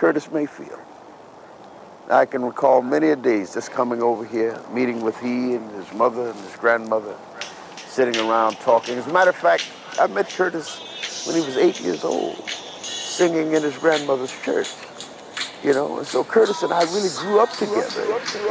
Curtis Mayfield. I can recall many a days just coming over here, meeting with he and his mother and his grandmother, sitting around talking. As a matter of fact, I met Curtis when he was 8 years old, singing in his grandmother's church, you know. And so Curtis and I really grew up together.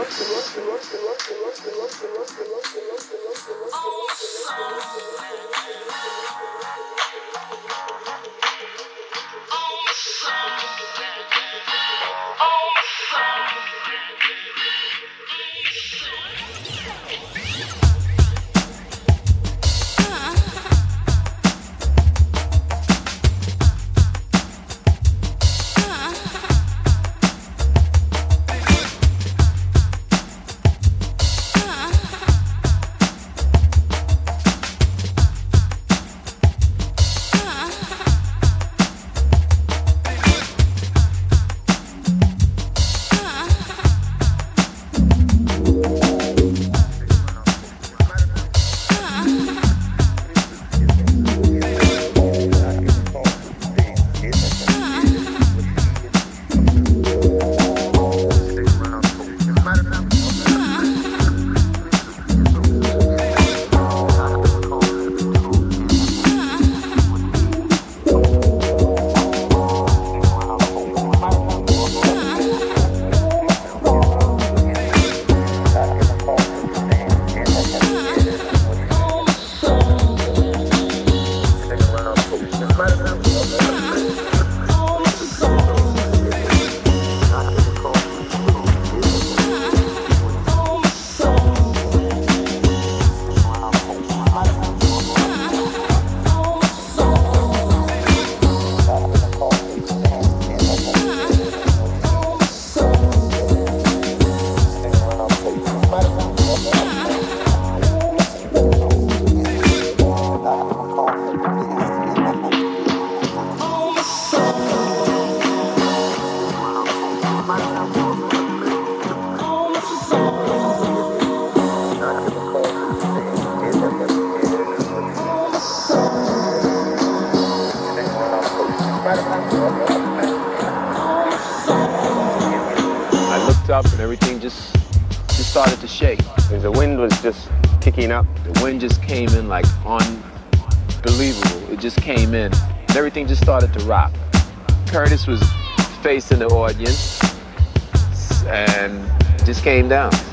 I looked up and everything just started to shake. The wind was just kicking up. The wind just came in like unbelievable. It just came in and everything just started to rock. Curtis was facing the audience and just came down.